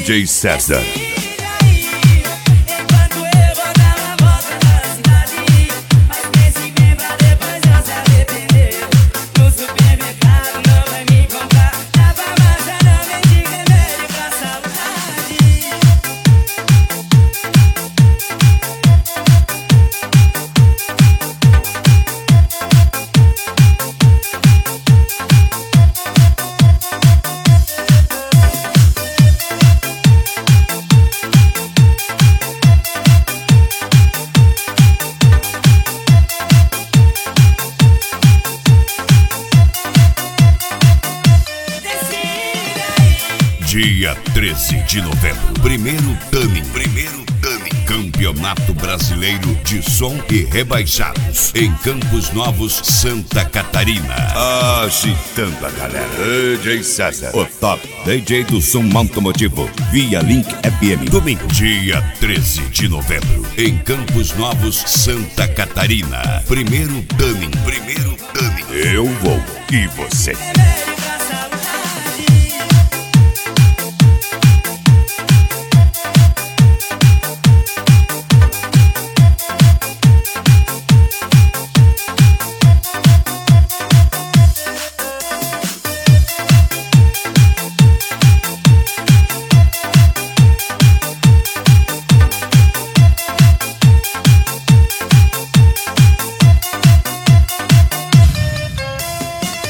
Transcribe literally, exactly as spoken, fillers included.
D J César. Dia treze de novembro, primeiro Tamin, primeiro Tamin, Campeonato Brasileiro de Som e Rebaixados, em Campos Novos, Santa Catarina. Agitando a galera, D J César, o top D J do som automotivo, via Link F M. Domingo, dia treze de novembro, em Campos Novos, Santa Catarina. Primeiro Tamin, primeiro Tamin. Eu vou, e você?